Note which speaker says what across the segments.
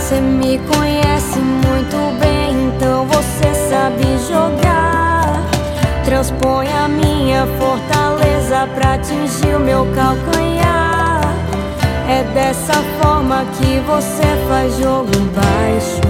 Speaker 1: Você me conhece muito bem, então você sabe jogar. Transpõe a minha fortaleza pra atingir o meu calcanhar. É dessa forma que você faz jogo baixo.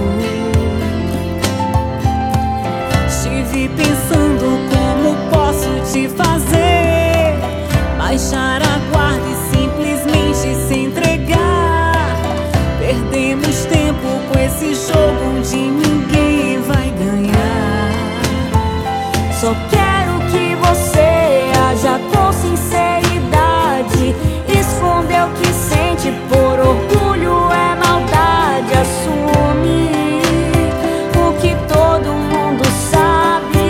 Speaker 2: Estive pensando como posso te fazer baixar a guarda e simplesmente se entregar. Perdemos tempo com esse jogo onde ninguém vai ganhar.
Speaker 1: Só quero que você haja com sinceridade. Esconder o que sente por orgulho é maldade. Assume o que todo mundo sabe.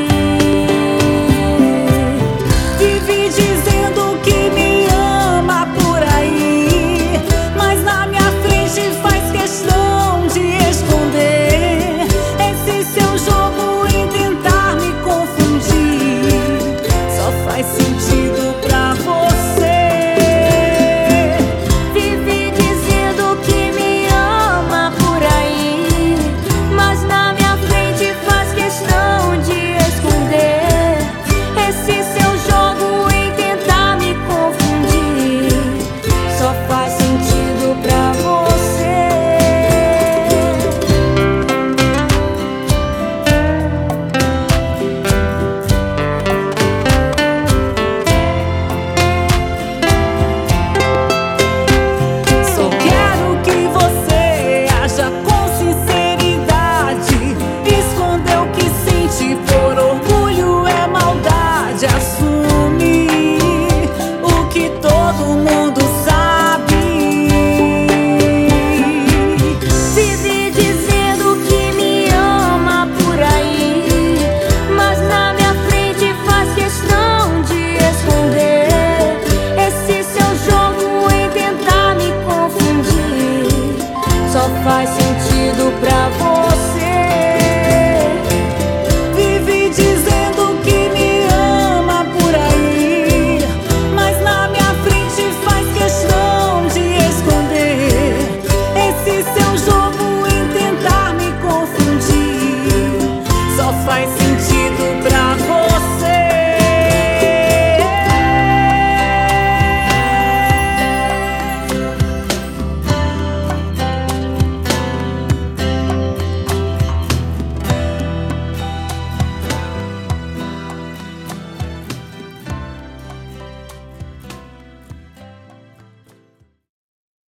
Speaker 2: Vive dizendo que me ama por aí, mas na minha frente faz questão de esconder esse seu jogo em tentar me confundir. Só faz sentido pra você.
Speaker 1: Vive dizendo que me ama por aí, mas na minha frente faz questão de esconder esse seu jogo em tentar me confundir. Só faz sentido pra você.
Speaker 2: Só quero que você haja com sinceridade. Esconder o que sente por orgulho é maldade. Assume o que todo mundo sabe.
Speaker 1: Vive dizendo que me ama por aí, mas na minha frente faz questão de esconder esse seu jogo em tentar me confundir. Só faz